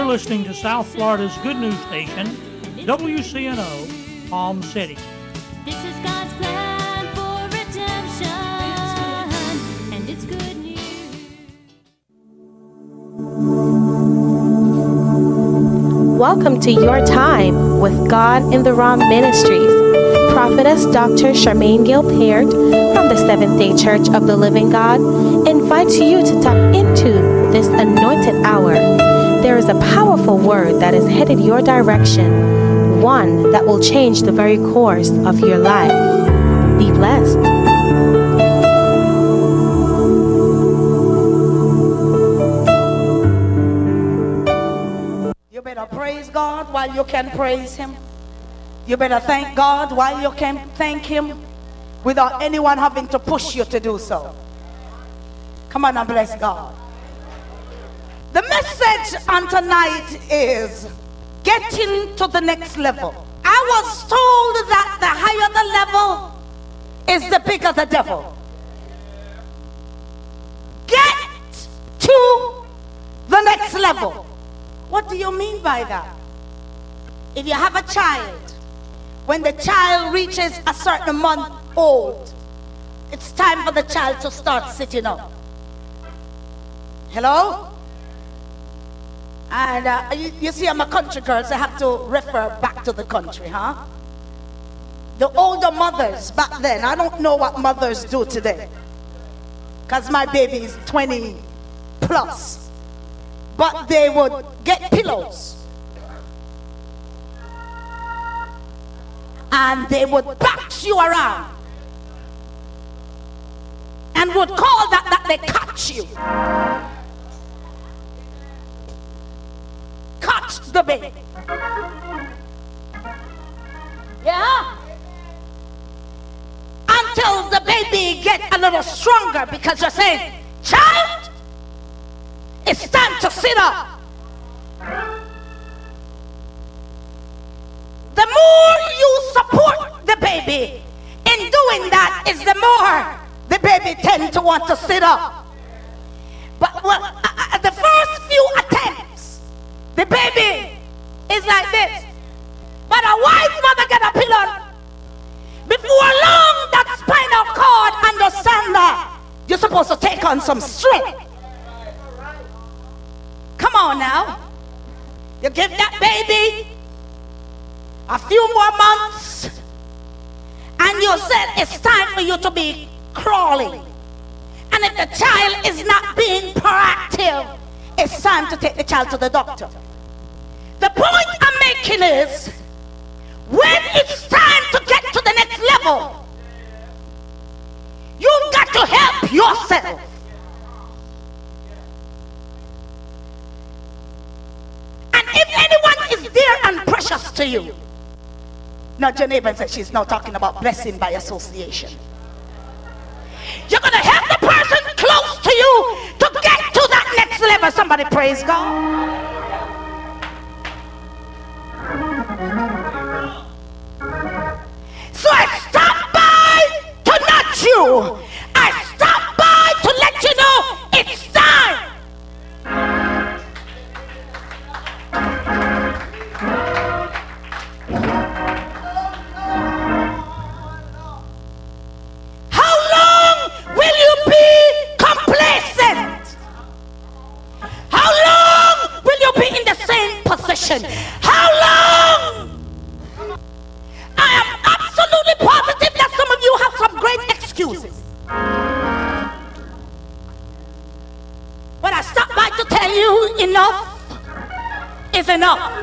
You're listening to South Florida's good news station, WCNO, Palm City. This is God's plan for redemption, and it's good news. Welcome to Your Time with God in the Room Ministries. Prophetess Dr. Charmaine Gilpert from the Seventh-day Church of the Living God invites you to tap into this anointed hour. There is a powerful word that is headed your direction, one that will change the very course of your life. Be blessed. You better praise God while you can praise Him. You better thank God while you can thank Him without anyone having to push you to do so. Come on and bless God. The message on tonight is getting to the next level. I was told that the higher the level is the bigger the devil. Get to the next level. What do you mean by that? If you have a child, when the child reaches a certain month old, it's time for the child to start sitting up. Hello? And you see, I'm a country girl, so I have to refer back to the country, huh? The older mothers back then, I don't know what mothers do today, because my baby is 20 plus, but they would get pillows and they would box you around and would call that they catch you. Catch the baby. Yeah? Until the baby get a little stronger, because you're saying, child, it's time to sit up. The more you support the baby in doing that, is the more the baby tends to want to sit up. But the first few attempts, the baby is like this. But a wise mother get a pillow. Before long, that spinal cord understand that you're supposed to take on some strength. Come on now. You give that baby a few more months, and you said it's time for you to be crawling. And if the child is not being proactive, it's time to take the child to the doctor. The point I'm making is, when it's time to get to the next level, you've got to help yourself. And if anyone is dear and precious to you, not your neighbor, and say she's now talking about blessing by association. You're going to help the person close to you to get to that next level. Somebody praise God. So I stopped by to nudge you. I stopped by to let you know it's time. How long will you be complacent? How long will you be in the same position? How long? I am absolutely positive that some of you have some great excuses. But I stopped by to tell you, enough is enough.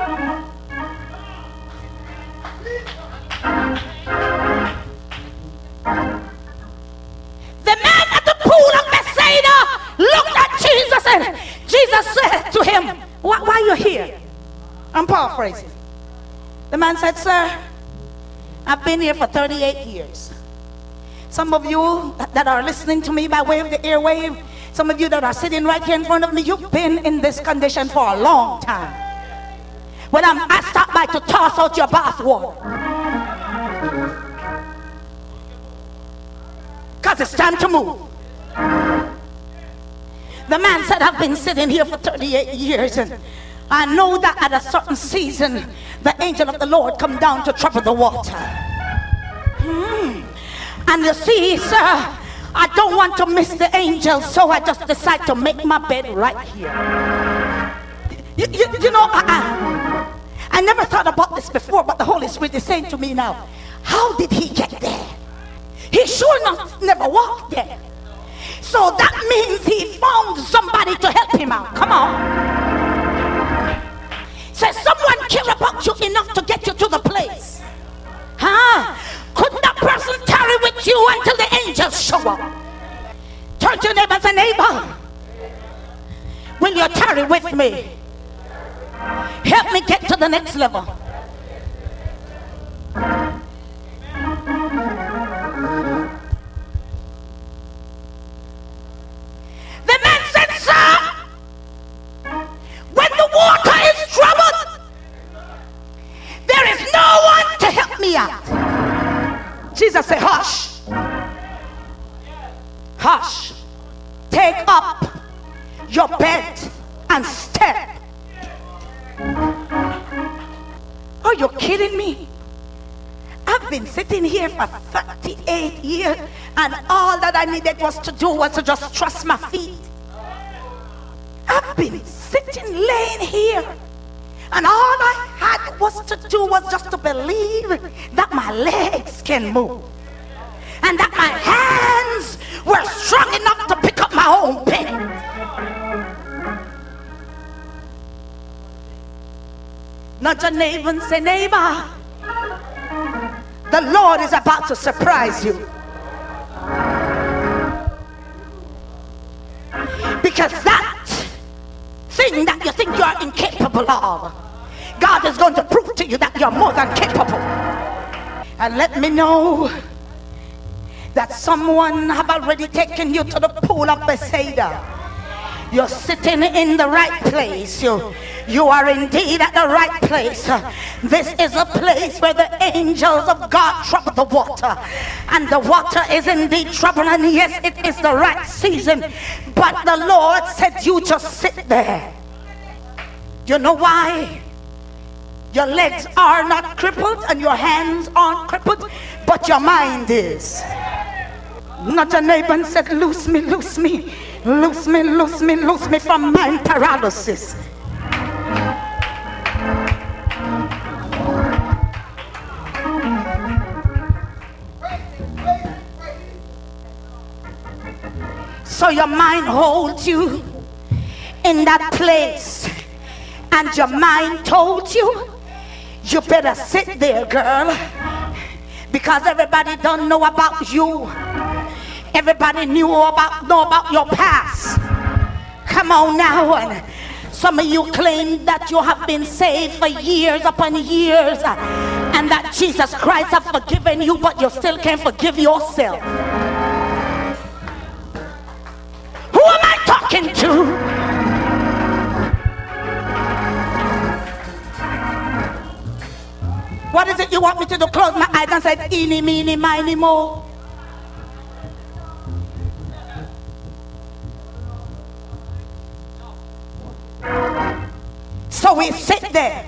The man at the pool of Bethsaida looked at Jesus, and Jesus said to him, why are you here? I'm paraphrasing. The man said, sir, I've been here for 38 years. Some of you that are listening to me by way of the airwave, some of you that are sitting right here in front of me, you've been in this condition for a long time. When I stopped by to toss out your bathwater, because it's time to move. The man said, I've been sitting here for 38 years and I know that at a certain season, the angel of the Lord come down to trouble the water. And you see, sir, I don't want to miss the angel, so I just decide to make my bed right here. You know, I never thought about this before, but the Holy Spirit is saying to me now, how did he get there? He sure enough never walked there. So that means he found somebody to help him out. Come on. Say, someone care about you enough to get you to the place. Huh? Could that person tarry with you until the angels show up? Turn to your neighbor and say, neighbor, will you tarry with me? Help me get to the next level. The man said, sir, when the water is troubled, there is no one to help me out. Jesus said, hush. Hush. Take up your bed and step. Are you kidding me? I've been sitting here for 38 years and all that I needed was to do was to just trust my feet. I've been sitting, laying here, and all I had was to do was just to believe that my legs can move and that my hands were strong enough to pick up my own bed. Not your neighbor and say, neighbor, the Lord is about to surprise you. Because that thing that you think you are incapable of, God is going to prove to you that you're more than capable. And let me know that someone have already taken you to the pool of Bethesda. You're sitting in the right place. You are indeed at the right place. This is a place where the angels of God trouble the water. And the water is indeed troubled. And yes, it is the right season. But the Lord said you just sit there. You know why? Your legs are not crippled and your hands aren't crippled, but your mind is. Not your neighbor and said, loose me, loose me, loose me, loose me, loose me from mind paralysis. So your mind holds you in that place, and your mind told you, you better sit there, girl, because everybody don't know about you. Everybody know about your past. Come on now. And some of you claim that you have been saved for years upon years, and that Jesus Christ has forgiven you, but you still can't forgive yourself. Who am I talking to? What is it you want me to do? Close my eyes and say, eeny, meeny, miny, mo. So we sit there.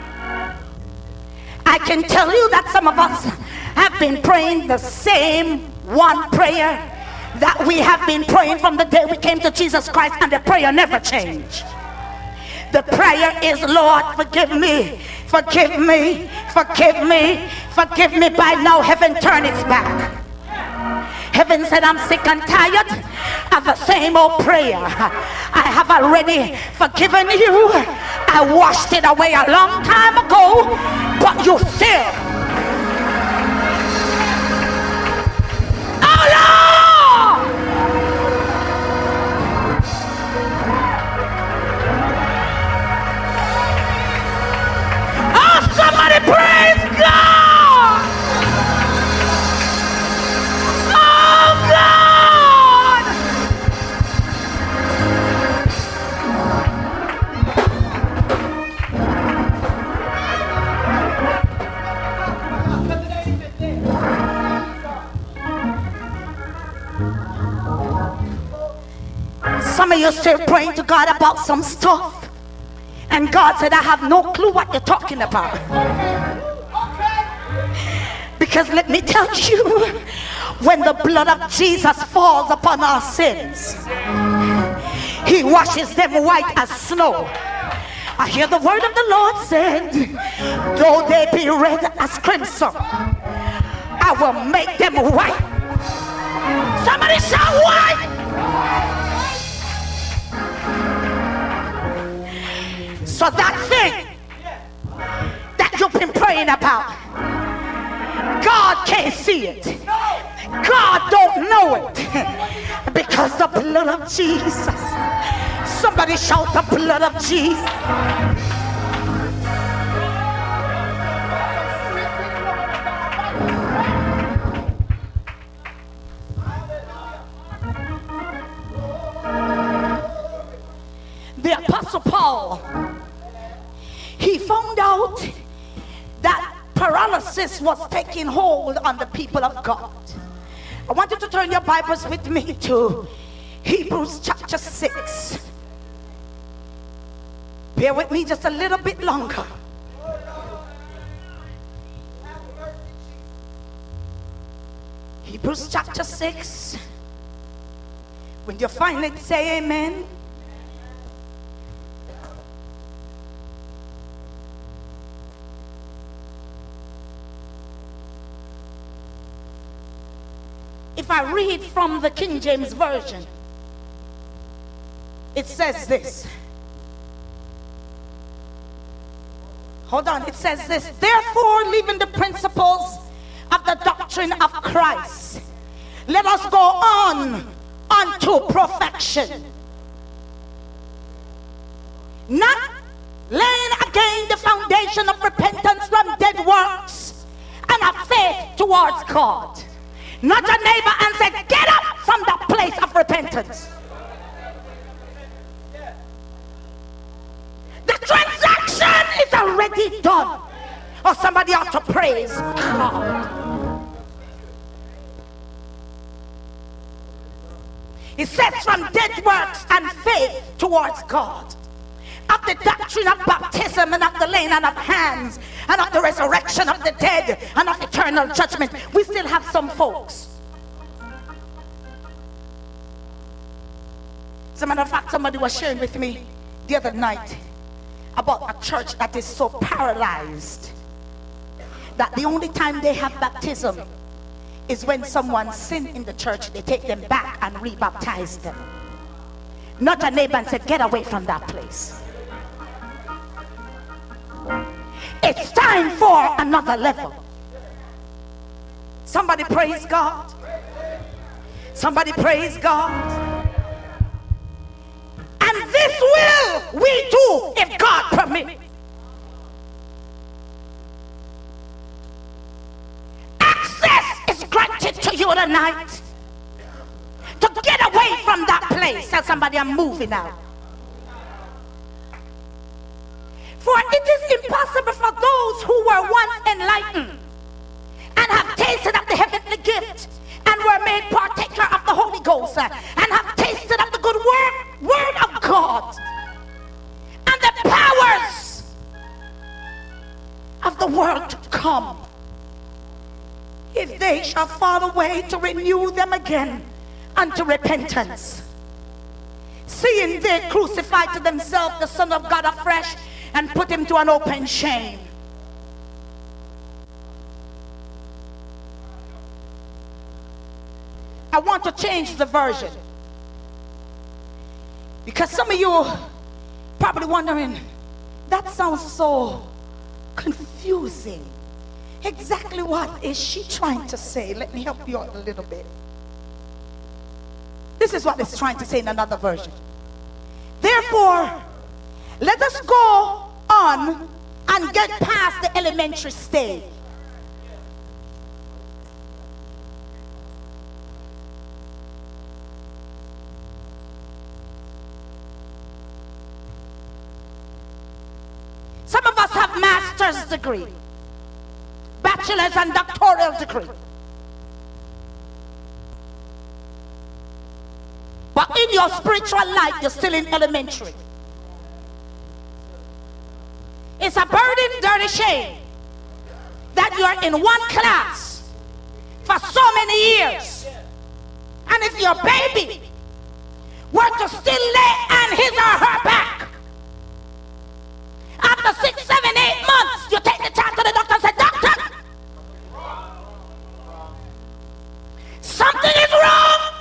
I can tell you that some of us have been praying the same one prayer that we have been praying from the day we came to Jesus Christ, and the prayer never changed. The prayer is, Lord, forgive me, forgive me, forgive me, forgive me. By now, heaven turned its back. Heaven said, I'm sick and tired of the same old prayer. I have already forgiven you. I washed it away a long time ago, but you still. Oh, Lord! Oh, somebody praise God! Oh, God! Some of you still praying to God about some stuff, And God said, I have no clue what you're talking about. Because let me tell you, when the blood of Jesus falls upon our sins, he washes them white as snow. I hear the word of the Lord said, though they be red as crimson, I will make them white. Somebody shout white. So that thing that you've been praying about, God can't see it. God don't know it. Because the blood of Jesus. Somebody shout the blood of Jesus. The Apostle Paul, he found out that paralysis was taking hold on the people of God. I want you to turn your Bibles with me to Hebrews chapter 6. Bear with me just a little bit longer. Hebrews chapter 6. When you find it, say amen. If I read from the King James Version, it says this. Hold on, it says this. Therefore, leaving the principles of the doctrine of Christ, let us go on unto perfection, not laying again the foundation of repentance from dead works and of faith towards God. Not a neighbor and said, get up from that place of repentance. The transaction is already done. Or somebody ought to praise God. It says from dead works and faith towards God. Of the doctrine of baptism and of the laying on of hands and of the resurrection of the dead and of eternal judgment. We still have some folks. As a matter of fact, somebody was sharing with me the other night about a church that is so paralyzed that the only time they have baptism is when someone sinned in the church. They take them back and rebaptize them. Not a neighbor and said, get away from that place. It's time for another level. Somebody praise God. Somebody praise God. And this will we do if God permits. Access is granted to you tonight to get away from that place. Tell somebody, I'm moving out. For it is impossible for those who were once enlightened and have tasted of the heavenly gift and were made partaker of the Holy Ghost and have tasted of the good word of God and the powers of the world to come, if they shall fall away, to renew them again unto repentance, seeing they crucified to themselves the Son of God afresh and put him to an open shame. I want to change the version because some of you probably wondering, that sounds so confusing. Exactly what is she trying to say? Let me help you out a little bit. This is what it's trying to say in another version. Therefore, let us go on and get past the elementary stage. Some of us have master's degree, bachelor's and doctoral degree. But in your spiritual life, you're still in elementary. It's a burden, dirty shame that you are in one class for so many years. And if your baby were to still lay on his or her back, after 6, 7, 8 months, you take the child to the doctor and say, doctor, something is wrong.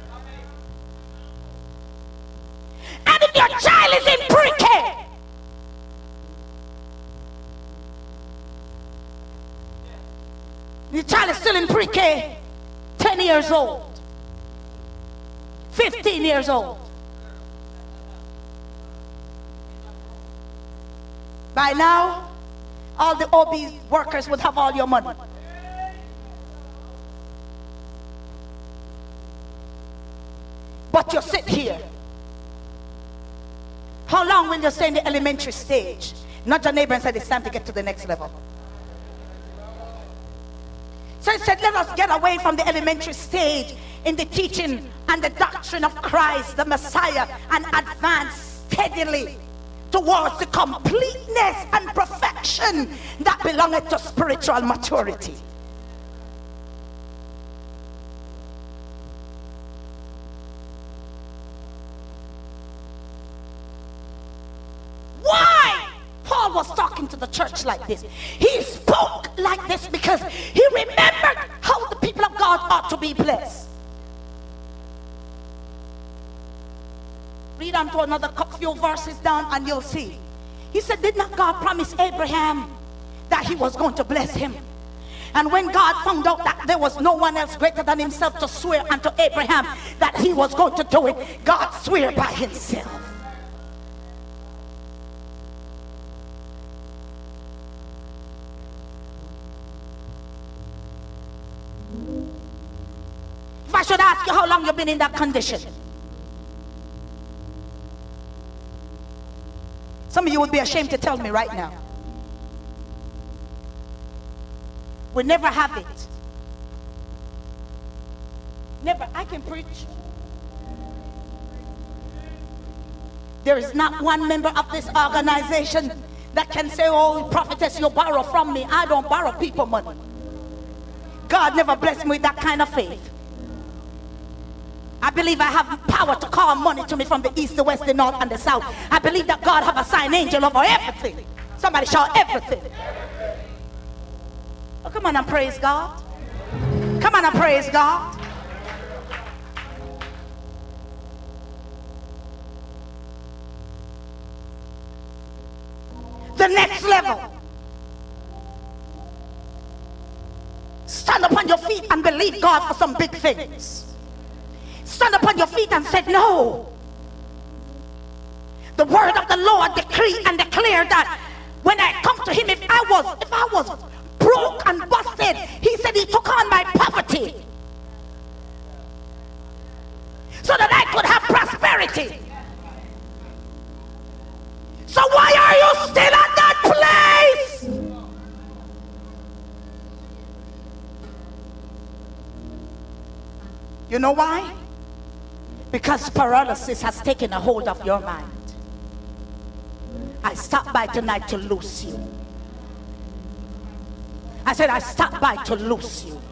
And if your child is in pre-K, the child is still in pre-K, 10 years old, 15 years old. By now, all the OB workers would have all your money. But you sit here. How long will you stay in the elementary stage? Not your neighbor and said it's time to get to the next level. So he said, let us get away from the elementary stage in the teaching and the doctrine of Christ, the Messiah, and advance steadily towards the completeness and perfection that belongeth to spiritual maturity. Why Paul was talking to the church like this? He spoke like this because he remembered how the people of God ought to be blessed. Read on to another few verses down and you'll see. He said, did not God promise Abraham that he was going to bless him? And when God found out that there was no one else greater than himself to swear unto Abraham that he was going to do it, God swore by himself. If I should ask you how long you've been in that condition, some of you would be ashamed to tell me right now. We never have it. Never. I can preach. There is not one member of this organization that can say, oh, prophetess, you borrow from me. I don't borrow people money. God never blessed me with that kind of faith. I believe I have power to call money to me from the east, the west, the north, and the south. I believe that God have assigned angel over everything. Somebody shout everything. Oh, come on and praise God. Come on and praise God. The next level. Stand upon your feet and believe God for some big things. Stand upon your feet and said, no. The word of the Lord decree and declare that when I come to him, if I was broke and busted, he said he took on my poverty so that I could have prosperity. So why are you still at that place? You know why? Because paralysis has taken a hold of your mind. I stopped by tonight to loose you. I said I stopped by to loose you.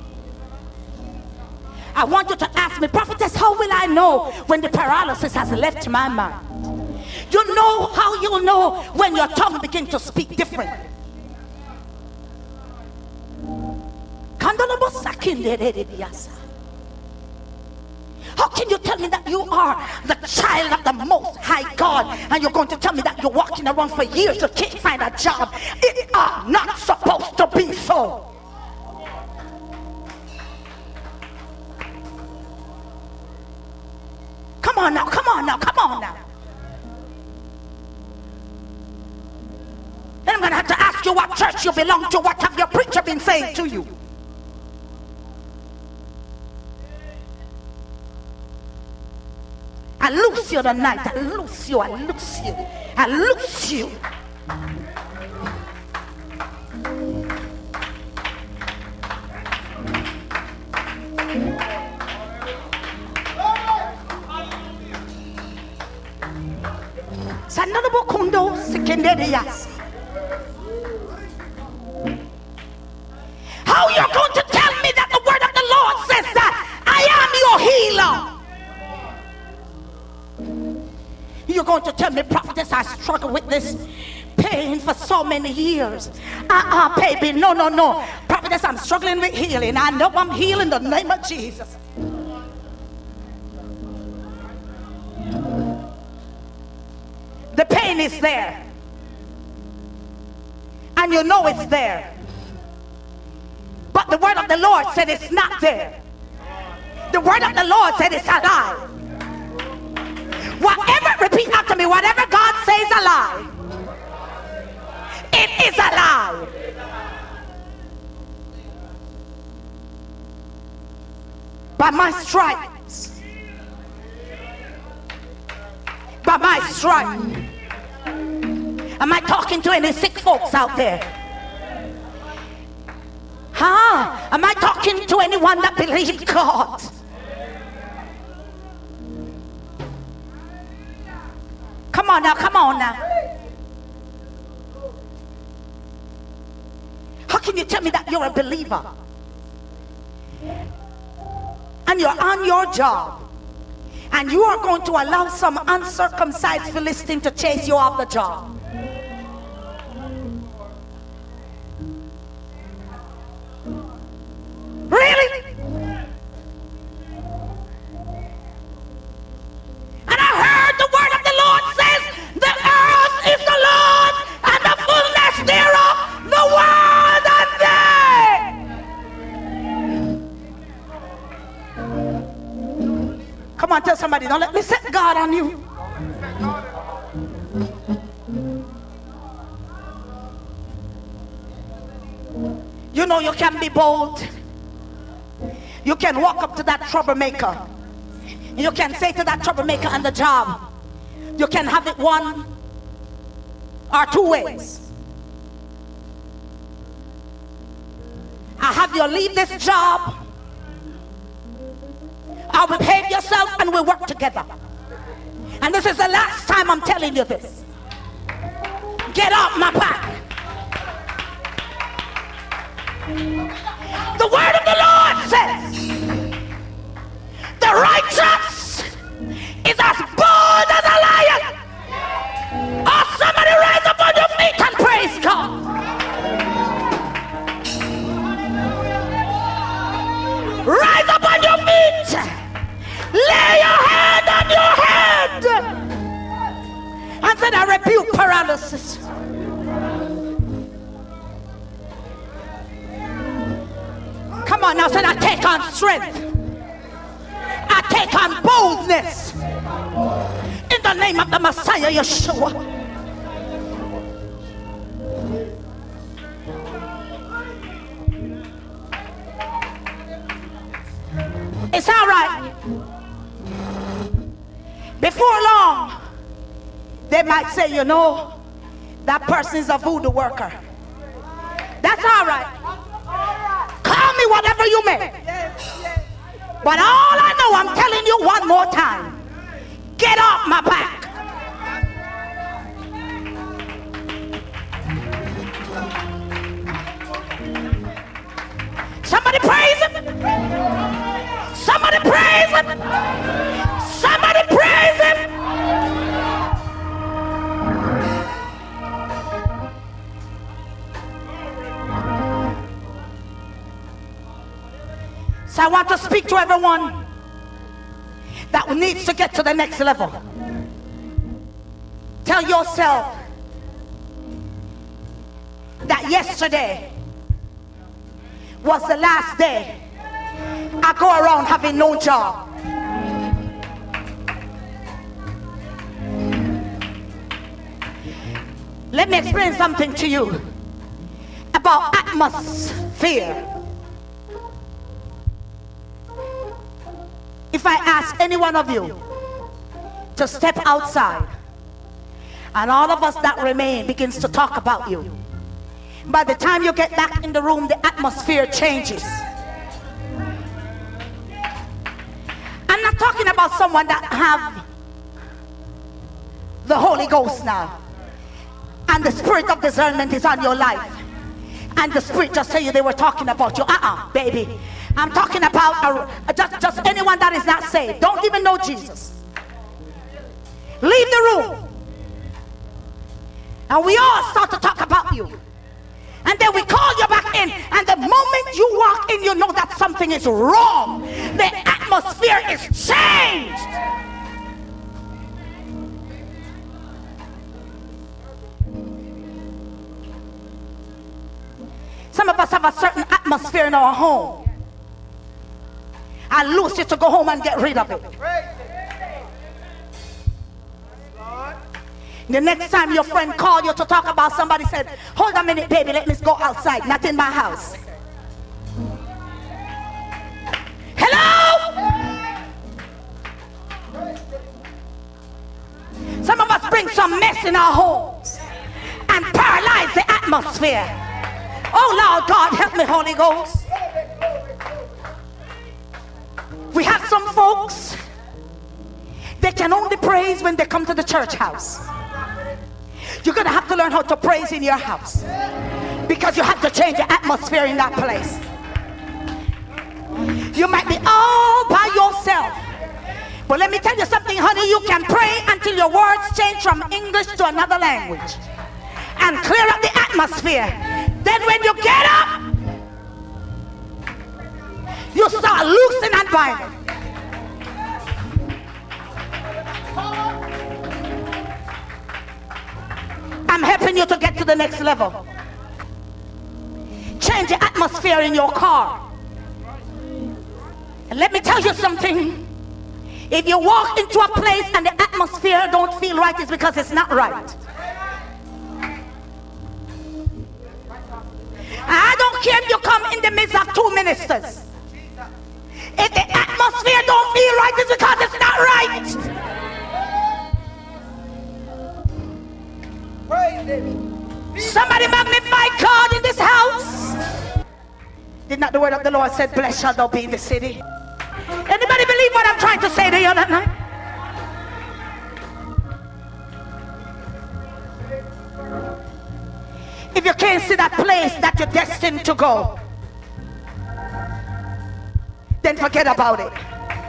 I want you to ask me, prophetess, how will I know when the paralysis has left my mind? You know how you'll know when your tongue begins to speak differently. How can you tell me that you are the child of the Most High God and you're going to tell me that you're walking around for years, you can't find a job? It are not supposed to be so. Come on now, come on now, come on now. Then I'm going to have to ask you what church you belong to. What have your preacher been saying to you? I loose you tonight. I loose you. I loose you. I loose you. Sanadabokundo sekenderias. tell me, prophetess, I struggle with this pain for so many years. Baby, no. Prophetess, I'm struggling with healing. I know I'm healed in the name of Jesus. The pain is there. And you know it's there. But the word of the Lord said it's not there. The word of the Lord said it's alive. Whatever, repeat after me, whatever God says alive, it is alive. By my stripes. By my stripes. Am I talking to any sick folks out there? Am I talking to anyone that believes God? Come on now, come on now. How can you tell me that you're a believer and you're on your job and you are going to allow some uncircumcised Philistine to chase you off the job? Really? And I heard the word of the Lord says, the earth is the Lord's and the fullness thereof, the world and they. Come on, tell somebody, don't let me set God on you. You know you can be bold. You can walk up to that troublemaker. You can say to that troublemaker on the job, you can have it one or two ways. I have you leave this job, I'll behave yourself and we'll work together. And this is the last time I'm telling you this. Get off my back. The word of the Lord says, the righteous is as bold as a lion. Oh, somebody rise up on your feet and praise God. Rise up on your feet. Lay your hand on your head and said, I rebuke paralysis. Come on now, said, I take on strength. I take on boldness. In the name of the Messiah, Yeshua. It's all right. Before long, they might say, you know, that person is a voodoo worker. That's all right. Call me whatever you may. But all I know, I'm telling you one more time. Get off my back. Somebody praise him. Somebody praise him. Somebody praise him. So I want to speak to everyone that needs to get to the next level. Tell yourself that yesterday was the last day I go around having no job. Let me explain something to you about atmosphere. If I ask any one of you to step outside and all of us that remain begins to talk about you, by the time you get back in the room, the atmosphere changes. I'm not talking about someone that have the Holy Ghost now and the spirit of discernment is on your life and the spirit just tell you they were talking about you. Baby, I'm talking about just anyone that is not saved, don't even know Jesus. Leave the room And we all start to talk about you. And then we call you back in. And the moment you walk in, you know that something is wrong. The atmosphere is changed. Some of us have a certain atmosphere in our home. I loose you to go home and get rid of it. The next time your friend called you to talk about somebody, said, hold a minute, baby, let me go outside, not in my house. Hello? Some of us bring some mess in our homes and paralyze the atmosphere. Oh Lord God, help me, Holy Ghost. We have some folks, they can only praise when they come to the church house. You're going to have to learn how to praise in your house, because you have to change the atmosphere in that place. You might be all by yourself, but let me tell you something, honey. You can pray until your words change from English to another language and clear up the atmosphere. Then when you get up, you start loosing and binding. I'm helping you to get to the next level. Change the atmosphere in your car. And let me tell you something. If you walk into a place and the atmosphere don't feel right, it's because it's not right. I don't care if you come in the midst of 2 ministers. If the atmosphere don't feel right, it's because it's not right. Somebody magnify God in this house. Did not the word of the Lord said, blessed shall thou be in the city? Anybody believe what I'm trying to say to you that night? If you can't see that place that you're destined to go, then forget about it.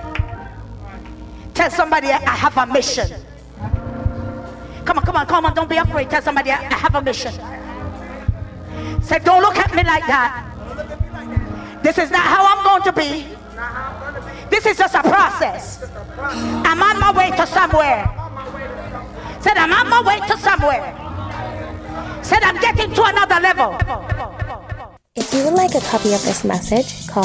Tell somebody, I have a mission. Come on, come on, come on, don't be afraid. Tell somebody, I have a mission. Say, don't look at me like that. This is not how I'm going to be. This is just a process. I'm on my way to somewhere. Said, I'm on my way to somewhere. Said, I'm getting to another level. If you would like a copy of this message, call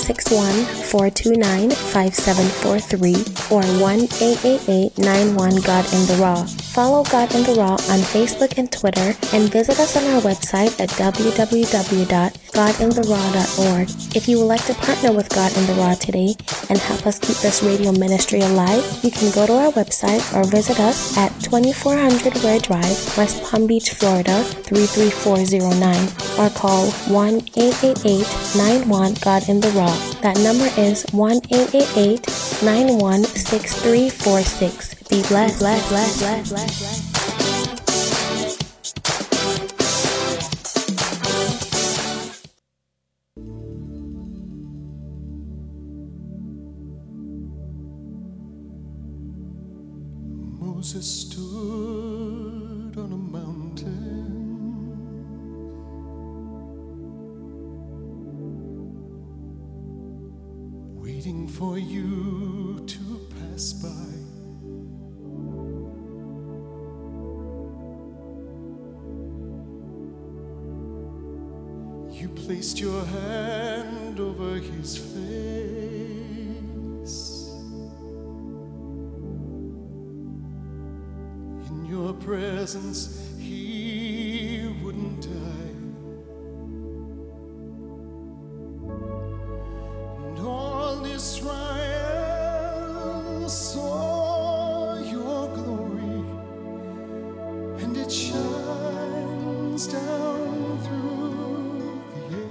561-429-5743 or 1-888-91-GOD-IN-THE-RAW. Follow God in the Raw on Facebook and Twitter, and visit us on our website at www.godintheraw.org. If you would like to partner with God in the Raw today and help us keep this radio ministry alive, you can go to our website or visit us at 2400 Ware Drive, West Palm Beach, Florida 33409, or call 1-888-91-GOD-IN-THE-RAW. That number is 1-888-91-6346. Be blessed, blessed, blessed, blessed, blessed. Moses stood on a mountain, waiting for you to pass by. You placed your hand over his face. In your presence